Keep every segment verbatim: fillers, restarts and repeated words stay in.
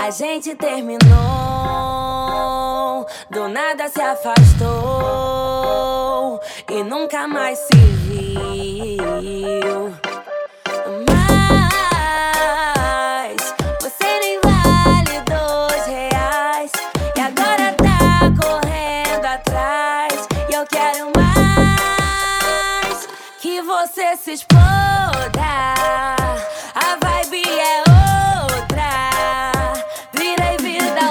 A gente terminou, do nada se afastou e nunca mais se viu. Mas você nem vale dois reais e agora tá correndo atrás. E eu quero mais que você se exploda. A vibe é outra, virei vida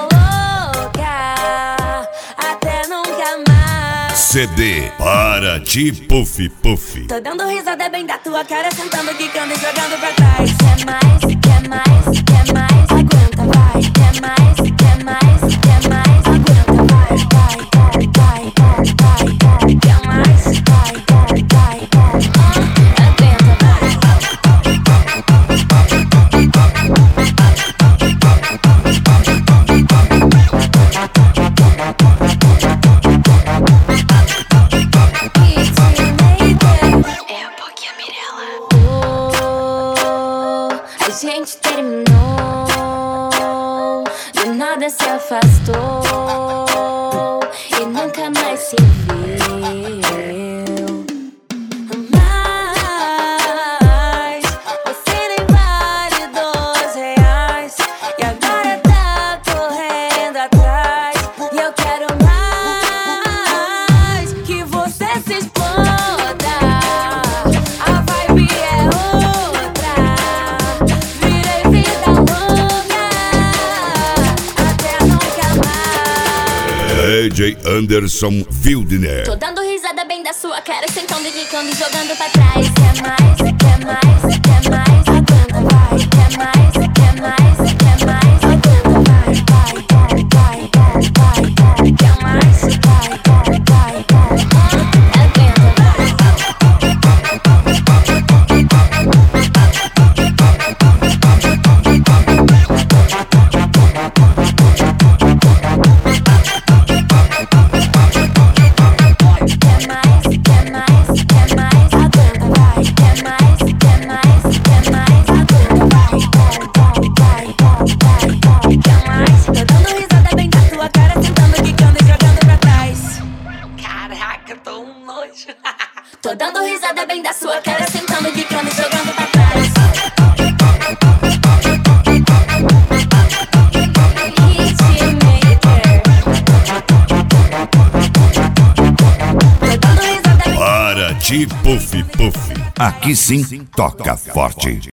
louca até nunca mais. C D para de puff puff. Tô dando risada bem da tua cara, sentando, quicando e jogando pra trás. Quer mais, quer mais, quer mais, aguenta, vai. Quer mais, quer mais, quer mais, aguenta, vai, vai, vai, vai, vai. Quer mais, vai, vai, vai, aguenta, vai. A gente terminou, do nada se afastou e nunca mais se viu. Mas você nem vale dois reais e agora tá correndo atrás. E eu quero mais que você se exploda. A vibe é outra, D J Anderson Wildner. tô dando risada bem da sua cara, sentando, quicando e jogando pra trás. Quer mais, quer mais, quer mais, aguenta, vai. Quer mais, quer mais, quer mais, aguenta, vai, vai, vai, vai, vai. Quer mais, vai, vai, vai, aguenta, tô dando risada bem da sua cara, sentando, quicando e jogando pra trás. Para de puff puff. Aqui sim toca forte.